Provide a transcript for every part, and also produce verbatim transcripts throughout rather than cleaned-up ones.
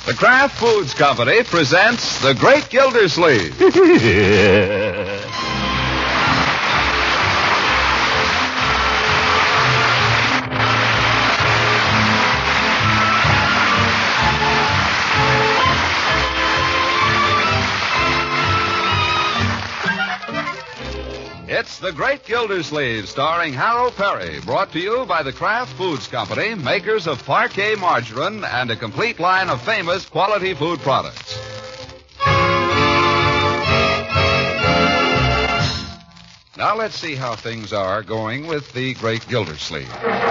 The Kraft Foods Company presents The Great Gildersleeve. It's The Great Gildersleeve, starring Harold Perry, brought to you by the Kraft Foods Company, makers of Parquet margarine and a complete line of famous quality food products. Now let's see how things are going with the Great Gildersleeve.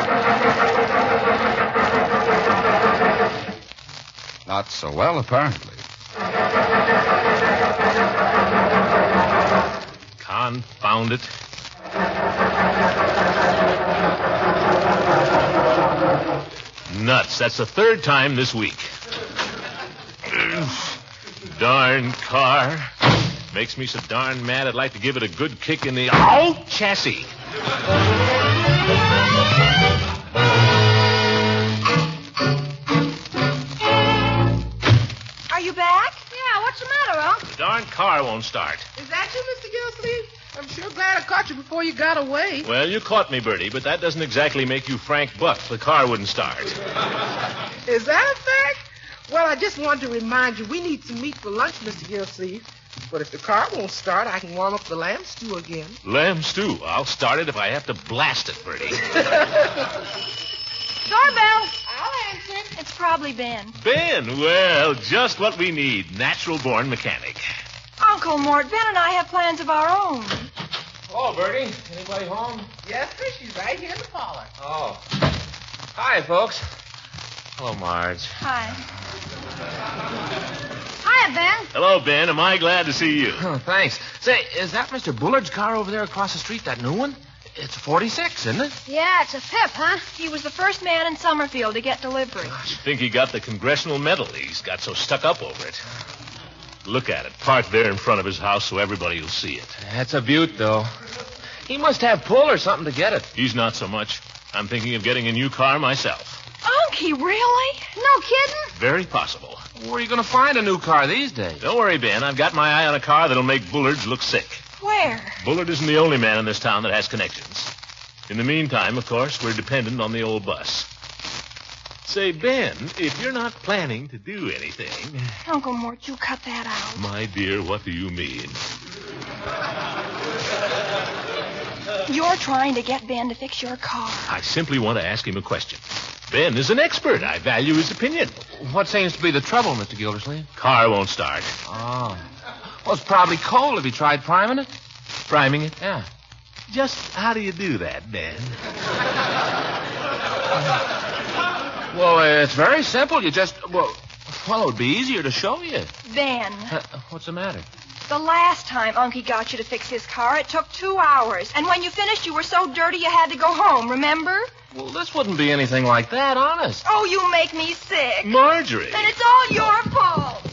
Not so well, apparently. Confound it. Nuts. That's the third time this week. Darn car. Makes me so darn mad I'd like to give it a good kick in the old chassis. Are you back? Yeah, what's the matter, Unc? The darn car won't start. Is that you, Mister Gildersleeve? I'm sure glad I caught you before you got away. Well, you caught me, Bertie, but that doesn't exactly make you Frank Buck. The car wouldn't start. Is that a fact? Well, I just wanted to remind you we need some meat for lunch, Mister Gildersleeve. But if the car won't start, I can warm up the lamb stew again. Lamb stew. I'll start it if I have to blast it, Bertie. Doorbell. I'll answer it. It's probably Ben. Ben, well, just what we need. Natural-born mechanic. Uncle Mort, Ben and I have plans of our own. Hello, Bertie. Anybody home? Yes, sir. She's right here in the parlor. Oh. Hi, folks. Hello, Marge. Hi. Hiya, Ben. Hello, Ben. Am I glad to see you? Oh, thanks. Say, is that Mister Bullard's car over there across the street, that new one? It's a forty-six, isn't it? Yeah, it's a Pip, huh? He was the first man in Summerfield to get delivery. You think he got the congressional medal? He's got so stuck up over it. Look at it, parked there in front of his house so everybody will see it. That's a beaut, though. He must have pull or something to get it. He's not so much. I'm thinking of getting a new car myself. Unky, really? No kidding? Very possible. Where are you going to find a new car these days? Don't worry, Ben. I've got my eye on a car that'll make Bullards look sick. Where? Bullard isn't the only man in this town that has connections. In the meantime, of course, we're dependent on the old bus. Say, Ben, if you're not planning to do anything... Uncle Mort, you cut that out. My dear, what do you mean? You're trying to get Ben to fix your car. I simply want to ask him a question. Ben is an expert. I value his opinion. What seems to be the trouble, Mister Gildersleeve? Car won't start. Oh. Well, it's probably cold. Have you tried priming it? Priming it? Yeah. Just how do you do that, Ben? Well, uh, it's very simple. You just, well, well, it would be easier to show you. Ben. Uh, what's the matter? The last time Unky got you to fix his car, it took two hours. And when you finished, you were so dirty you had to go home, remember? Well, this wouldn't be anything like that, honest. Oh, you make me sick. Marjorie. And it's all your fault.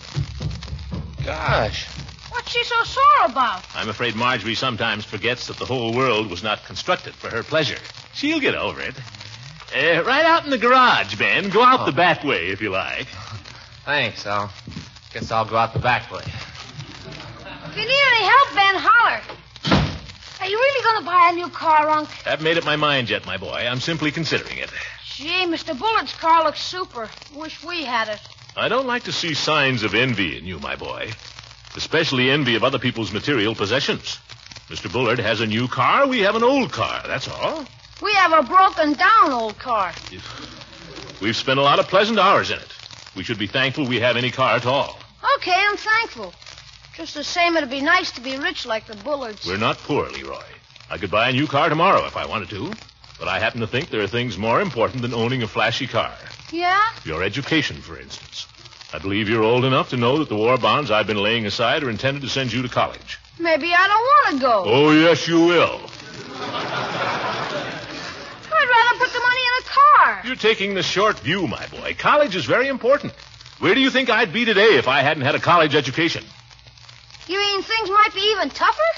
Gosh. What's she so sore about? I'm afraid Marjorie sometimes forgets that the whole world was not constructed for her pleasure. She'll get over it. Uh, right out in the garage, Ben. Go out oh. the back way, if you like. Thanks. I'll guess I'll go out the back way. If you need any help, Ben, holler. Are you really going to buy a new car, Unc? Haven't made up my mind yet, my boy. I'm simply considering it. Gee, Mister Bullard's car looks super. Wish we had it. I don't like to see signs of envy in you, my boy. Especially envy of other people's material possessions. Mister Bullard has a new car. We have an old car. That's all. We have a broken-down old car. We've spent a lot of pleasant hours in it. We should be thankful we have any car at all. Okay, I'm thankful. Just the same, it'd be nice to be rich like the Bullards. We're not poor, Leroy. I could buy a new car tomorrow if I wanted to. But I happen to think there are things more important than owning a flashy car. Yeah? Your education, for instance. I believe you're old enough to know that the war bonds I've been laying aside are intended to send you to college. Maybe I don't want to go. Oh, yes, you will. I'd rather put the money in a car. You're taking the short view, my boy. College is very important. Where do you think I'd be today if I hadn't had a college education? You mean things might be even tougher?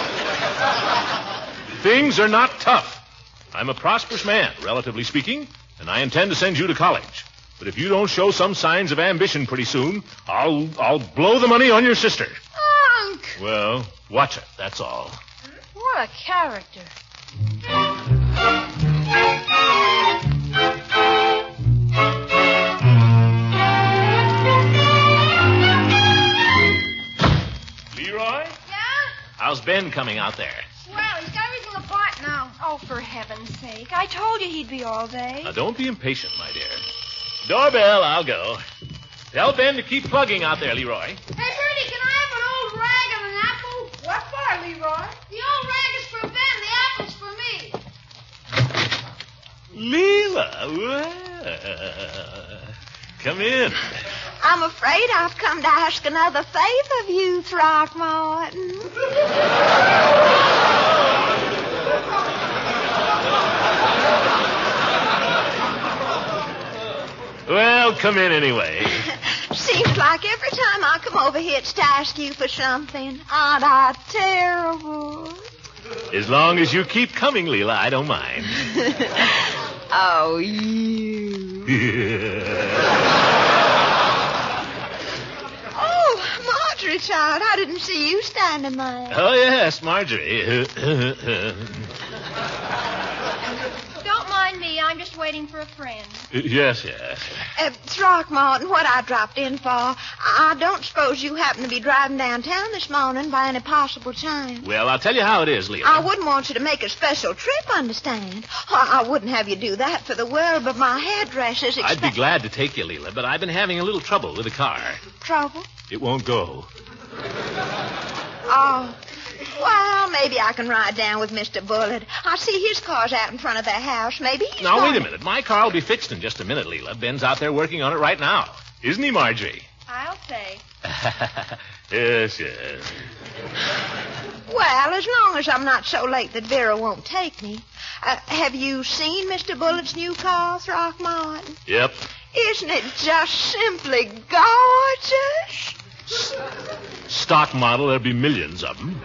Things are not tough. I'm a prosperous man, relatively speaking, and I intend to send you to college. But if you don't show some signs of ambition pretty soon, I'll I'll blow the money on your sister. Unc! Well, watch it, that's all. What a character. Leroy? Yeah? How's Ben coming out there? Well, he's got everything apart now. Oh, for heaven's sake. I told you he'd be all day. Now, don't be impatient, my dear. Doorbell, I'll go. Tell Ben to keep plugging out there, Leroy. Hey, Bertie, can I have an old rag and an apple? What for, Leroy? The old rag is for Ben, the apple's for me. Leela, well, come in. I'm afraid I've come to ask another favor of you, Throckmorton. Well, come in anyway. Seems like every time I come over here it's to ask you for something. Aren't I terrible? As long as you keep coming, Leela, I don't mind. Oh, you. Oh, Marjorie, child, I didn't see you standing there. Oh, yes, Marjorie. Don't mind me. I'm just waiting for a friend. Yes, yes. Uh, Throckmorton, what I dropped in for, I don't suppose you happen to be driving downtown this morning by any possible chance. Well, I'll tell you how it is, Leela. I wouldn't want you to make a special trip, understand? I, I wouldn't have you do that for the world, but my hairdresser's expe- I'd be glad to take you, Leela, but I've been having a little trouble with the car. Trouble? It won't go. Oh. Well, maybe I can ride down with Mister Bullard. I see his car's out in front of their house. Maybe he's Now, going... wait a minute. My car will be fixed in just a minute, Leela. Ben's out there working on it right now. Isn't he, Marjorie? I'll say. Yes, yes. Well, as long as I'm not so late that Vera won't take me. Uh, have you seen Mister Bullard's new car, Throckmorton? Yep. Isn't it just simply gorgeous? Stock model, there'll be millions of them.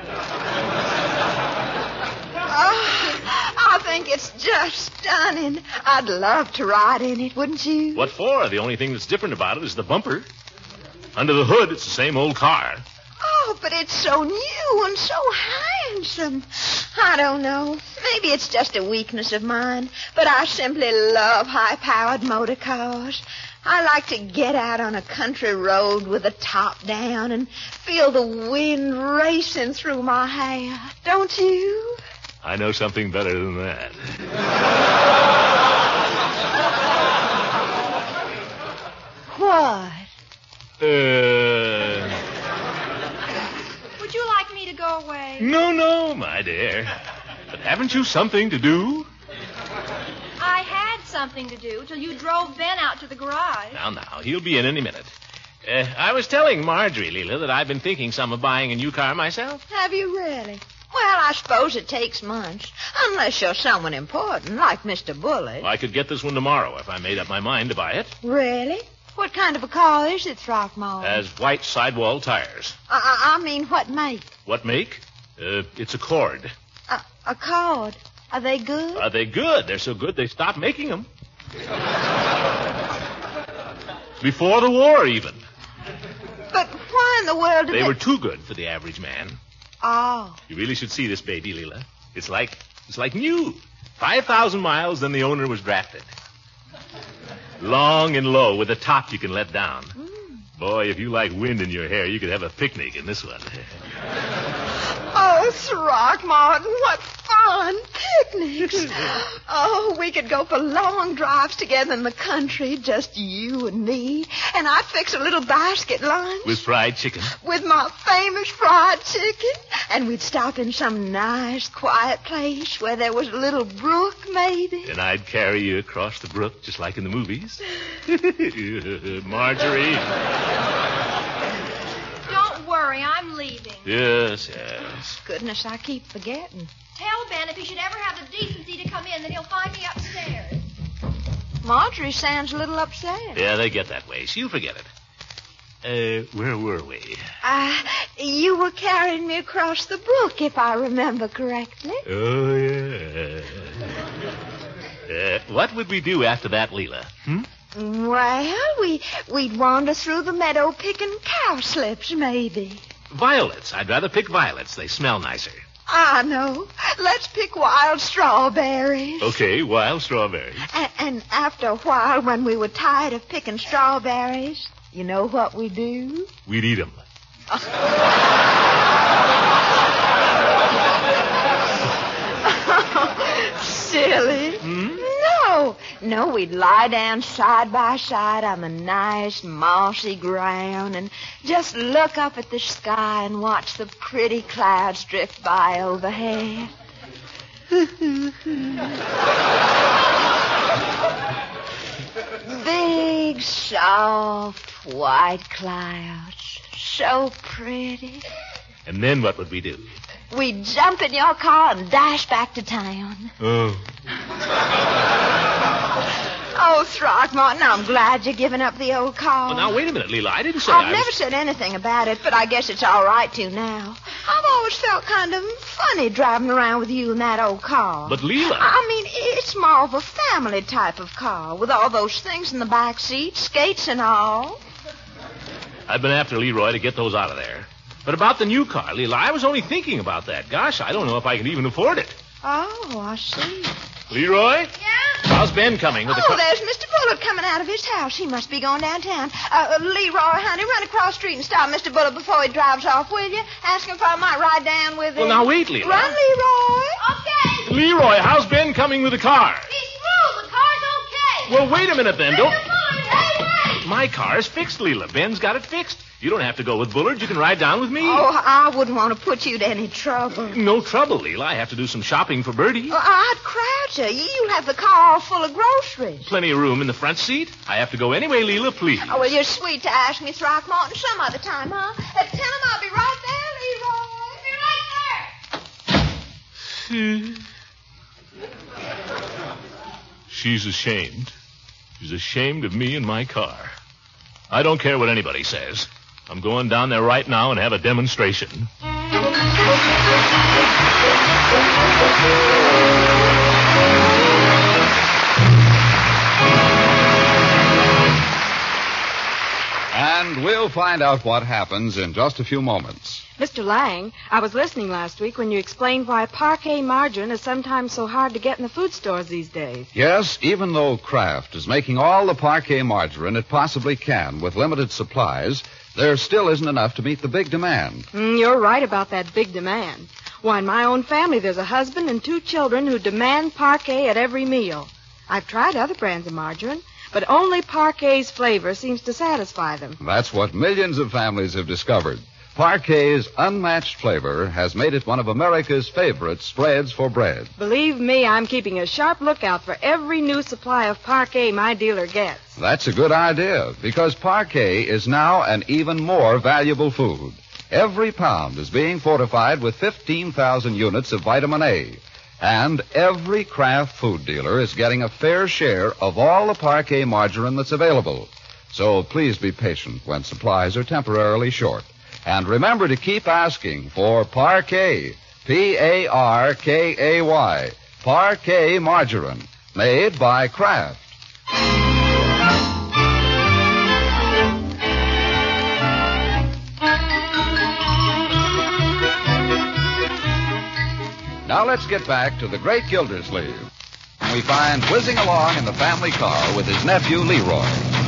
Oh, I think it's just stunning. I'd love to ride in it, wouldn't you? What for? The only thing that's different about it is the bumper. Under the hood, it's the same old car. Oh, but it's so new and so handsome. I don't know. Maybe it's just a weakness of mine, but I simply love high-powered motor cars. I like to get out on a country road with the top down and feel the wind racing through my hair. Don't you? I know something better than that. What? Uh... Would you like me to go away? No, no, my dear. But haven't you something to do? I had something to do till you drove Ben out to the garage. Now, now, he'll be in any minute. Uh, I was telling Marjorie, Leela, that I've been thinking some of buying a new car myself. Have you really? Well, I suppose it takes months. Unless you're someone important, like Mister Bullard. Well, I could get this one tomorrow if I made up my mind to buy it. Really? What kind of a car is it, Throckmorton? Has white sidewall tires. I, I, I mean, what make? What make? Uh, it's a Cord. A, a Cord. Are they good? Are they good? They're so good they stopped making them. Before the war, even. But why in the world did They they... were too good for the average man. Oh. You really should see this baby, Leela. It's like, it's like new. Five thousand miles, then the owner was drafted. Long and low with a top you can let down. Mm. Boy, if you like wind in your hair, you could have a picnic in this one. Oh, Throckmorton, what fun. Picnics. Oh, we could go for long drives together in the country, just you and me. And I'd fix a little basket lunch. With fried chicken. With my famous fried chicken. And we'd stop in some nice, quiet place where there was a little brook, maybe. And I'd carry you across the brook, just like in the movies. Marjorie. Don't worry, I'm leaving. Yes, yes. Goodness, I keep forgetting. Tell Ben if he should ever have the decency to come in, then he'll find me upstairs. Marjorie sounds a little upset. Yeah, they get that way. She'll forget it. Uh, where were we? Uh, you were carrying me across the brook, if I remember correctly. Oh, yeah. Uh, what would we do after that, Leela? Hmm? Well, we, we'd wander through the meadow picking cowslips, maybe. Violets. I'd rather pick violets. They smell nicer. I know. Let's pick wild strawberries. Okay, wild strawberries. And, and after a while, when we were tired of picking strawberries, you know what we do? We'd eat them. Silly. Hmm? No. No, we'd lie down side by side on the nice mossy ground and just look up at the sky and watch the pretty clouds drift by overhead. Big, soft, white clouds. So pretty. And then what would we do? We'd jump in your car and dash back to town. Oh. Oh, Throckmorton, I'm glad you're giving up the old car. Well, now, wait a minute, Leela. I didn't say I've I never was... said anything about it, but I guess it's all right to now. I've always felt kind of funny driving around with you in that old car. But, Leela... I mean, it's more of a family type of car, with all those things in the back seat, skates and all. I've been after Leroy to get those out of there. But about the new car, Leela, I was only thinking about that. Gosh, I don't know if I can even afford it. Oh, I see. Leroy? Yeah? How's Ben coming with the Oh, car? there's Mister Bullock coming out of his house. He must be going downtown. Uh, Leroy, honey, run across the street and stop Mister Bullock before he drives off, will you? Ask him if I might ride down with him. Well, now, wait, Leela. Run, Leroy. Okay. Leroy, how's Ben coming with the car? He's through. The car's okay. Well, wait a minute, then. Don't... Mister Bullard, hey, wait. My car is fixed, Leela. Ben's got it fixed. You don't have to go with Bullard. You can ride down with me. Oh, I wouldn't want to put you to any trouble. No trouble, Leela. I have to do some shopping for Bertie. Well, I'd crowd you. You'll have the car all full of groceries. Plenty of room in the front seat. I have to go anyway, Leela, please. Oh, well, you're sweet to ask me, Throckmorton, some other time, huh? Uh, tell him I'll be right there, Leroy. Be right there. She's ashamed. She's ashamed of me and my car. I don't care what anybody says. I'm going down there right now and have a demonstration. And we'll find out what happens in just a few moments. Mister Lang, I was listening last week when you explained why Parquet margarine is sometimes so hard to get in the food stores these days. Yes, even though Kraft is making all the Parquet margarine it possibly can with limited supplies, there still isn't enough to meet the big demand. Mm, you're right about that big demand. Why, in my own family, there's a husband and two children who demand Parquet at every meal. I've tried other brands of margarine, but only Parquet's flavor seems to satisfy them. That's what millions of families have discovered. Parquet's unmatched flavor has made it one of America's favorite spreads for bread. Believe me, I'm keeping a sharp lookout for every new supply of Parquet my dealer gets. That's a good idea, because Parquet is now an even more valuable food. Every pound is being fortified with fifteen thousand units of vitamin A. And every Kraft food dealer is getting a fair share of all the Parquet margarine that's available. So please be patient when supplies are temporarily short. And remember to keep asking for Parquet, P A R K A Y, Parquet margarine, made by Kraft. Now let's get back to the great Gildersleeve. We find whizzing along in the family car with his nephew Leroy.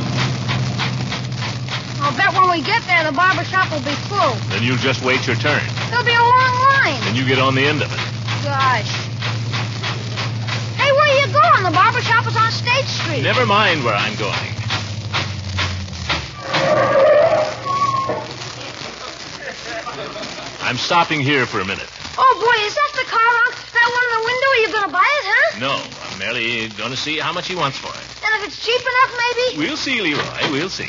I'll bet when we get there, the barber shop will be full. Then you just wait your turn. There'll be a long line. And you get on the end of it. Gosh. Hey, where are you going? The barber shop is on State Street. Never mind where I'm going. I'm stopping here for a minute. Oh, boy, is that the car on that one in the window? Are you going to buy it, huh? No, I'm merely going to see how much he wants for it. And if it's cheap enough, maybe? We'll see, Leroy. We'll see.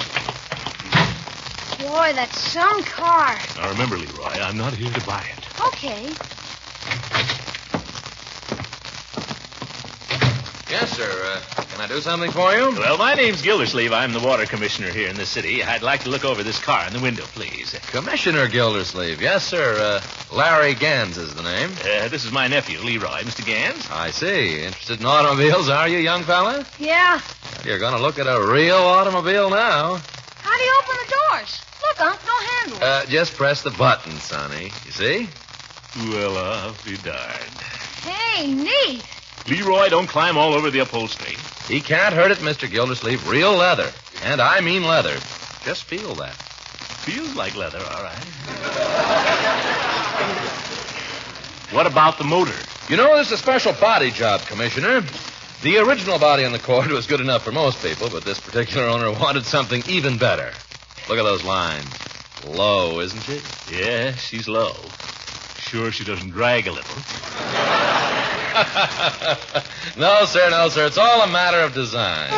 Boy, that's some car. Now, remember, Leroy, I'm not here to buy it. Okay. Yes, sir. Uh, can Can I do something for you? Well, my name's Gildersleeve. I'm the water commissioner here in this city. I'd like to look over this car in the window, please. Commissioner Gildersleeve. Yes, sir. Uh, Larry Gans is the name. Uh, this is my nephew, Leroy. Mister Gans? I see. Interested in automobiles, are you, young fella? Yeah. You're going to look at a real automobile now. How do you open the doors? Look, Unc, no handle. Uh, just press the button, Sonny. You see? Well, I'll be darned. Hey, neat. Leroy, don't climb all over the upholstery. He can't hurt it, Mister Gildersleeve. Real leather. And I mean leather. Just feel that. Feels like leather, all right. What about the motor? You know, this is a special body job, Commissioner. The original body on the Cord was good enough for most people, but this particular owner wanted something even better. Look at those lines. Low, isn't she? Yeah, she's low. Sure she doesn't drag a little. No, sir, no, sir. It's all a matter of design.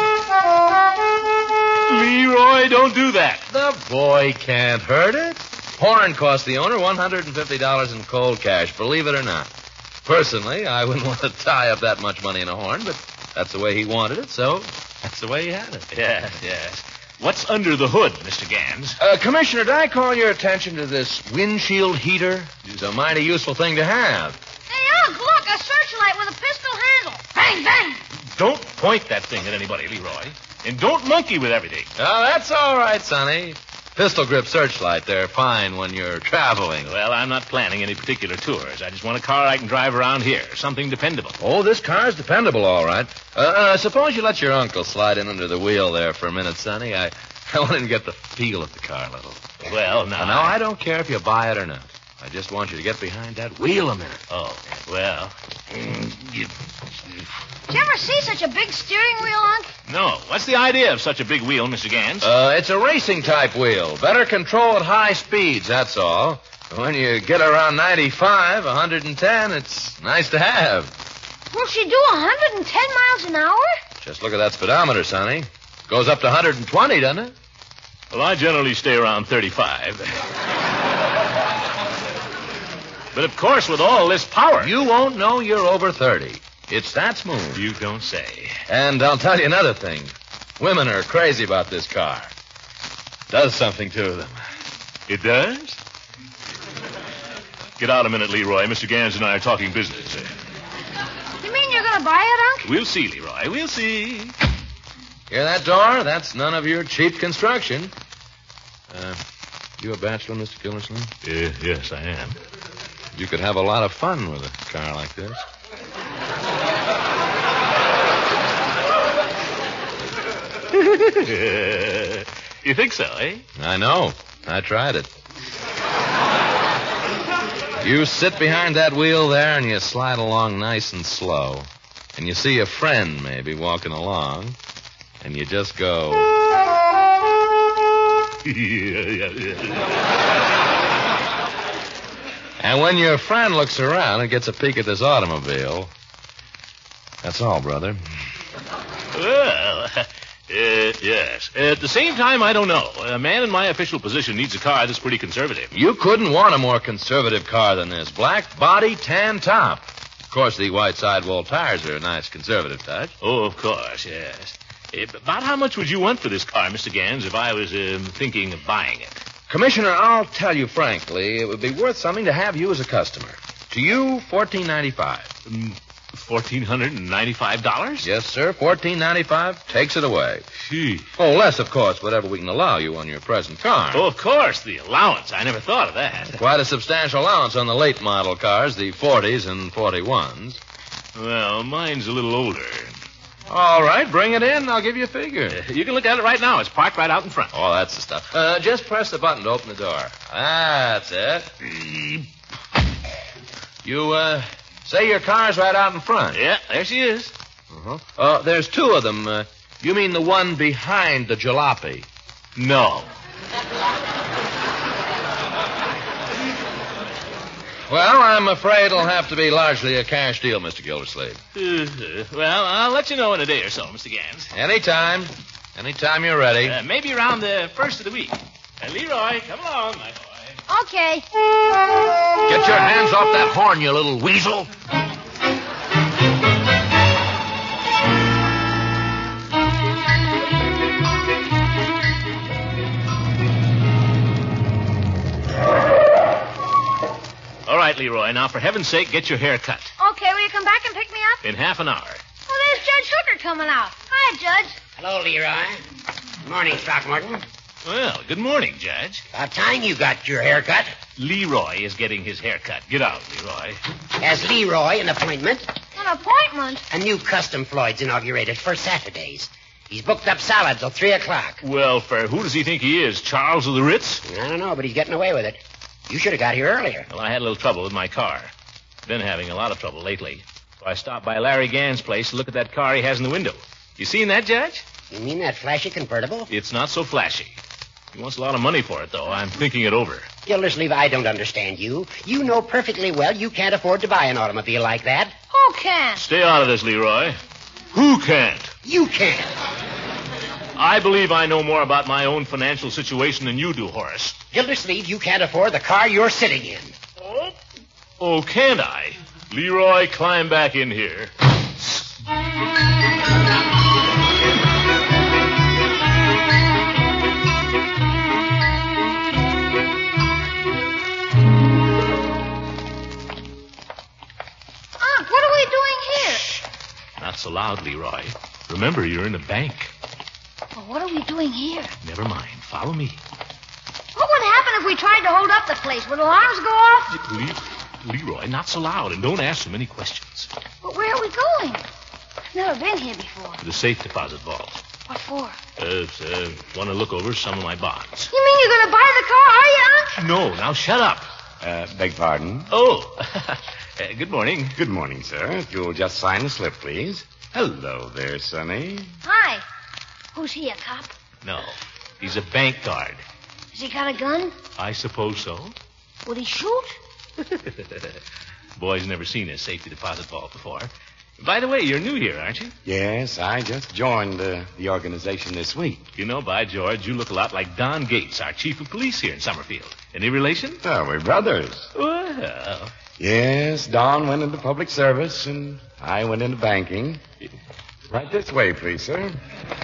Leroy, don't do that. The boy can't hurt it. Horn cost the owner one hundred fifty dollars in cold cash, believe it or not. Personally, I wouldn't want to tie up that much money in a horn, but that's the way he wanted it, so that's the way he had it. Yes, yes. What's under the hood, Mister Gans? Uh, Commissioner, did I call your attention to this windshield heater? It's a mighty useful thing to have. Hey, Unc, look, a searchlight with a pistol handle. Bang, bang. Don't point that thing at anybody, Leroy. And don't monkey with everything. Oh, that's all right, Sonny. Pistol grip searchlight, they're fine when you're traveling. Well, I'm not planning any particular tours. I just want a car I can drive around here. Something dependable. Oh, this car's dependable, all right. Uh, uh, suppose you let your uncle slide in under the wheel there for a minute, Sonny. I, I want him to get the feel of the car a little. Well, now... Now, I don't care if you buy it or not. I just want you to get behind that wheel a minute. Oh, well... You... Did you ever see such a big steering wheel, Unc? No. What's the idea of such a big wheel, Mister Gans? Uh, it's a racing-type wheel. Better control at high speeds, that's all. When you get around ninety-five, one hundred ten, it's nice to have. Will she do one hundred ten miles an hour? Just look at that speedometer, Sonny. Goes up to one hundred twenty, doesn't it? Well, I generally stay around thirty-five. But, of course, with all this power... You won't know you're over thirty. It's that smooth. You don't say. And I'll tell you another thing. Women are crazy about this car. Does something to them. It does? Get out a minute, Leroy. Mister Gans and I are talking business. You mean you're going to buy it, Unc? We'll see, Leroy. We'll see. Hear that door? That's none of your cheap construction. Uh, you a bachelor, Mister Gildersleeve? Uh, yes, I am. You could have a lot of fun with a car like this. You think so, eh? I know. I tried it. You sit behind that wheel there and you slide along nice and slow. And you see a friend maybe walking along. And you just go... And when your friend looks around and gets a peek at this automobile... That's all, brother. Well... Uh, yes. At the same time, I don't know. A man in my official position needs a car that's pretty conservative. You couldn't want a more conservative car than this. Black body, tan top. Of course, the white sidewall tires are a nice conservative touch. Oh, of course, yes. Uh, about how much would you want for this car, Mister Gans, if I was uh, thinking of buying it? Commissioner, I'll tell you frankly, it would be worth something to have you as a customer. To you, fourteen ninety-five. Um, Fourteen hundred and ninety-five dollars? Yes, sir. Fourteen ninety-five takes it away. Gee. Oh, less, of course, whatever we can allow you on your present car. Oh, of course, the allowance. I never thought of that. Quite a substantial allowance on the late model cars, the forties and forty-ones. Well, mine's a little older. All right, bring it in. I'll give you a figure. Uh, you can look at it right now. It's parked right out in front. Oh, that's the stuff. Uh, just press the button to open the door. That's it. You, uh... Say your car's right out in front. Yeah, there she is. Uh-huh. Uh, there's two of them. Uh, you mean the one behind the jalopy? No. Well, I'm afraid it'll have to be largely a cash deal, Mister Gildersleeve. Uh, well, I'll let you know in a day or so, Mister Gans. Anytime. Anytime you're ready. Uh, maybe around the first of the week. Uh, Leroy, come along, my boy. Okay. Get your hands off that horn, you little weasel. Leroy. Now, for heaven's sake, get your hair cut. Okay, will you come back and pick me up? In half an hour. Oh, there's Judge Hooker coming out. Hi, Judge. Hello, Leroy. Good morning, Throckmorton. Well, good morning, Judge. About time you got your hair cut. Leroy is getting his hair cut. Get out, Leroy. Has Leroy an appointment? An appointment? A new custom Floyd's inaugurated for Saturdays. He's booked up solid till three o'clock. Well, for who does he think he is? Charles of the Ritz? I don't know, but he's getting away with it. You should have got here earlier. Well, I had a little trouble with my car. Been having a lot of trouble lately. So I stopped by Larry Gann's place to look at that car he has in the window. You seen that, Judge? You mean that flashy convertible? It's not so flashy. He wants a lot of money for it, though. I'm thinking it over. Gildersleeve, I don't understand you. You know perfectly well you can't afford to buy an automobile like that. Who can? Stay out of this, Leroy. Who can't? You can't. I believe I know more about my own financial situation than you do, Horace. Gildersleeve, you can't afford the car you're sitting in. Oh? Oh, can't I? Leroy, climb back in here. Unc, what are we doing here? Not so loud, Leroy. Remember, you're in a bank. Well, what are we doing here? Never mind. Follow me. What would happen if we tried to hold up the place? Would alarms go off? Le- Leroy, not so loud, and don't ask so many questions. But where are we going? I've never been here before. To the safe deposit vault. What for? Uh, uh, want to look over some of my bonds. You mean you're going to buy the car, are you, Unc? No, now shut up. Uh, beg pardon? Oh, uh, good morning. Good morning, sir. If you'll just sign the slip, please. Hello there, Sonny. Hi. Who's he, a cop? No, he's a bank guard. Has he got a gun? I suppose so. Would he shoot? Boy's never seen a safety deposit vault before. By the way, you're new here, aren't you? Yes, I just joined uh, the organization this week. You know, by George, you look a lot like Don Gates, our chief of police here in Summerfield. Any relation? Oh, we're brothers. Well. Yes, Don went into public service, and I went into banking. Right this way, please, sir.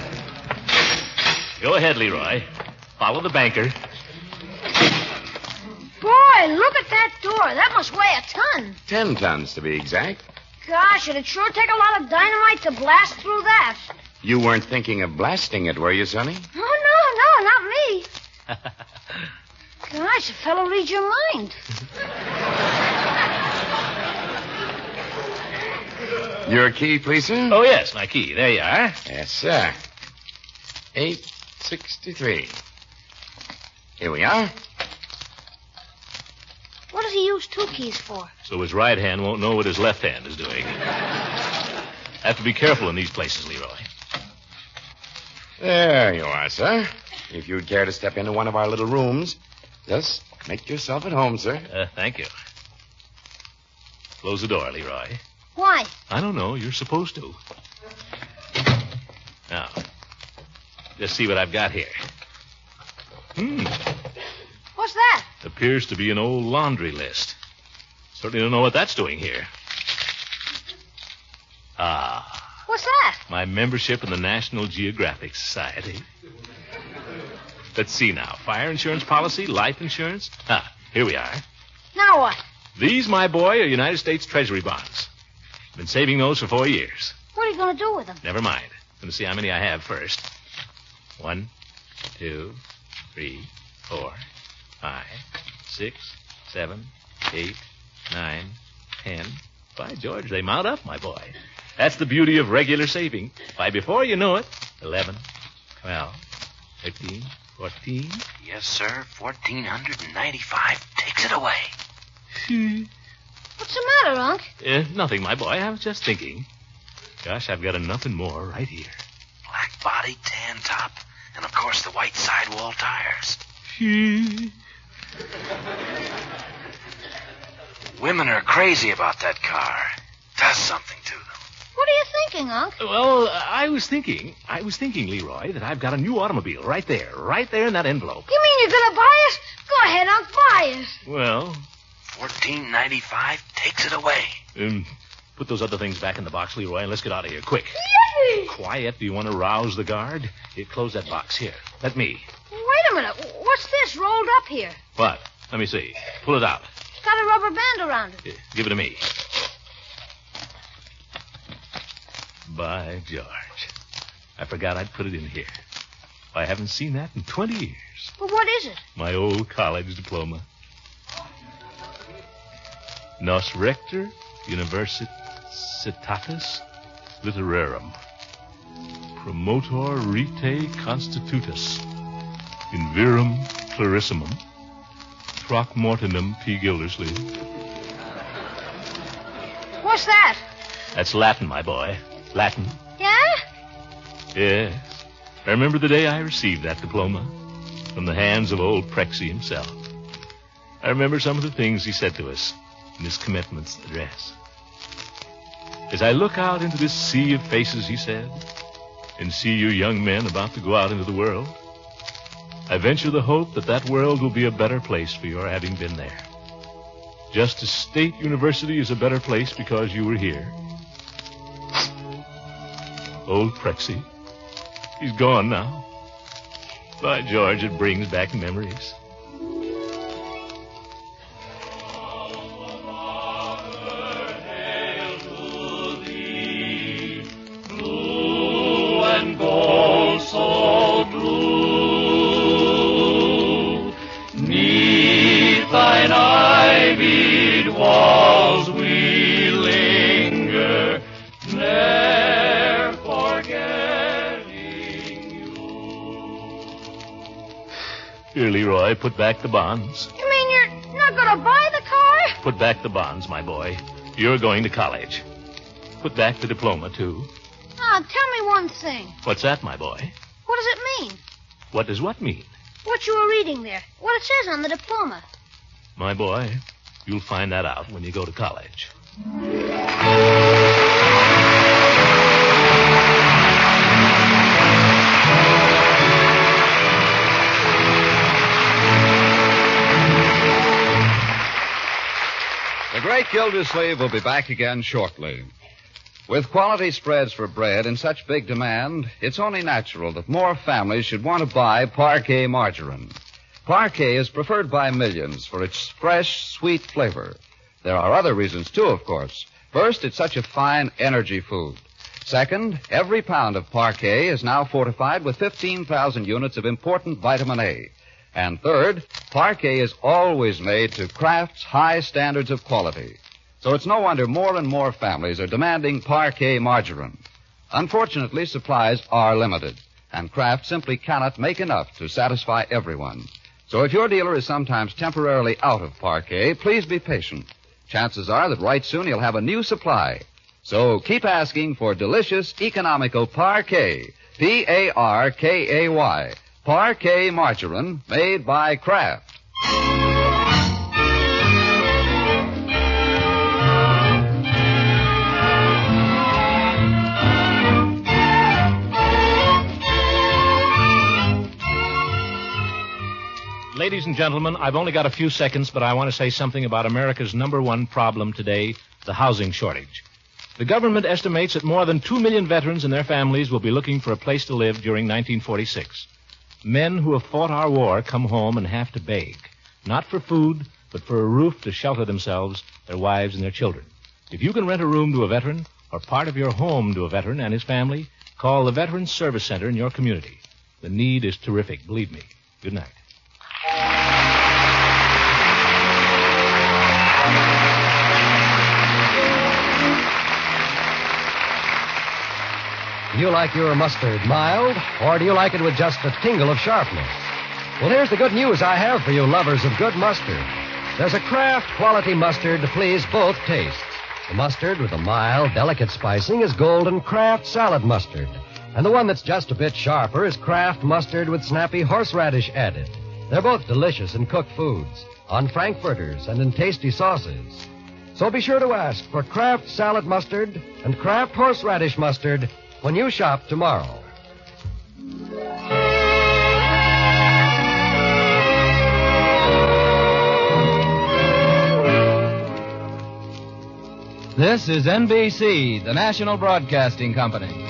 Go ahead, Leroy. Follow the banker. Boy, look at that door. That must weigh a ton. Ten tons, to be exact. Gosh, it'd sure take a lot of dynamite to blast through that. You weren't thinking of blasting it, were you, Sonny? Oh, no, no, not me. Gosh, a fellow reads your mind. Your key, please, sir? Oh, yes, my key. There you are. Yes, sir. eight sixty-three. Here we are. What does he use two keys for? So his right hand won't know what his left hand is doing. Have to be careful in these places, Leroy. There you are, sir. If you'd care to step into one of our little rooms, just make yourself at home, sir. Uh, thank you. Close the door, Leroy. Why? I don't know. You're supposed to. Now, just see what I've got here. Hmm. What's that? Appears to be an old laundry list. Certainly don't know what that's doing here. Ah. What's that? My membership in the National Geographic Society. Let's see now. Fire insurance policy, life insurance. Ah, here we are. Now what? These, my boy, are United States Treasury bonds. Been saving those for four years. What are you going to do with them? Never mind. Going to see how many I have first. One, two, three, four, five, six, seven, eight, nine, ten. By George, they mount up, my boy. That's the beauty of regular saving. By before you know it, eleven, twelve, thirteen, fourteen. Yes, sir. fourteen ninety-five. Takes it away. What's the matter, Unc? Uh, nothing, my boy. I was just thinking. Gosh, I've got enough and more right here. Black body, tan top, and of course the white sidewall tires. Women are crazy about that car. Does something to them. What are you thinking, Unc? Well, I was thinking, I was thinking, Leroy, that I've got a new automobile right there, right there in that envelope. You mean you're going to buy it? Go ahead, Unc, buy it. Well... fourteen ninety-five takes it away. Um, put those other things back in the box, Leroy, and let's get out of here, quick. Yippee! Quiet. Do you want to rouse the guard? Here, close that box. Here, let me. Wait a minute. What's this rolled up here? What? Let me see. Pull it out. got a rubber band around it. Here, give it to me. By George. I forgot I'd put it in here. I haven't seen that in twenty years. Well, what is it? My old college diploma. Nos Rector Universitatis Literarum. Promotor Rite Constitutus. In virum clarissimum. Throckmortonum P. Gildersleeve. What's that? That's Latin, my boy. Latin. Yeah? Yes. I remember the day I received that diploma from the hands of old Prexy himself. I remember some of the things he said to us in his commencement address. As I look out into this sea of faces, he said, and see you young men about to go out into the world, I venture the hope that that world will be a better place for your having been there. Just as State University is a better place because you were here. Old Prexy. He's gone now. By George, it brings back memories. Blue and gold, so blue. Neath thine ivied walls we linger, ne'er forgetting you. Here, Leroy, put back the bonds. You mean you're not going to buy the car? Put back the bonds, my boy. You're going to college. Put back the diploma, too. Ah, tell me one thing. What's that, my boy? What does it mean? What does what mean? What you were reading there. What it says on the diploma. My boy, you'll find that out when you go to college. The Great Gildersleeve will be back again shortly. With quality spreads for bread in such big demand, it's only natural that more families should want to buy Parquet margarine. Parquet is preferred by millions for its fresh, sweet flavor. There are other reasons, too, of course. First, it's such a fine energy food. Second, every pound of Parquet is now fortified with fifteen thousand units of important vitamin A. And third, Parquet is always made to Kraft's high standards of quality. So it's no wonder more and more families are demanding Parquet margarine. Unfortunately, supplies are limited, and Kraft simply cannot make enough to satisfy everyone. So if your dealer is sometimes temporarily out of Parquet, please be patient. Chances are that right soon you'll have a new supply. So keep asking for delicious, economical Parquet, P A R K A Y, Parquet margarine made by Kraft. Ladies and gentlemen, I've only got a few seconds, but I want to say something about America's number one problem today, the housing shortage. The government estimates that more than two million veterans and their families will be looking for a place to live during nineteen forty-six. Men who have fought our war come home and have to beg, not for food, but for a roof to shelter themselves, their wives, and their children. If you can rent a room to a veteran or part of your home to a veteran and his family, call the Veterans Service Center in your community. The need is terrific, believe me. Good night. Do you like your mustard mild, or do you like it with just a tingle of sharpness? Well, here's the good news I have for you lovers of good mustard. There's a Kraft quality mustard to please both tastes. The mustard with a mild, delicate spicing is Golden Kraft salad mustard. And the one that's just a bit sharper is Kraft mustard with snappy horseradish added. They're both delicious in cooked foods, on frankfurters, and in tasty sauces. So be sure to ask for Kraft salad mustard and Kraft horseradish mustard when you shop tomorrow. This is N B C, the national broadcasting company.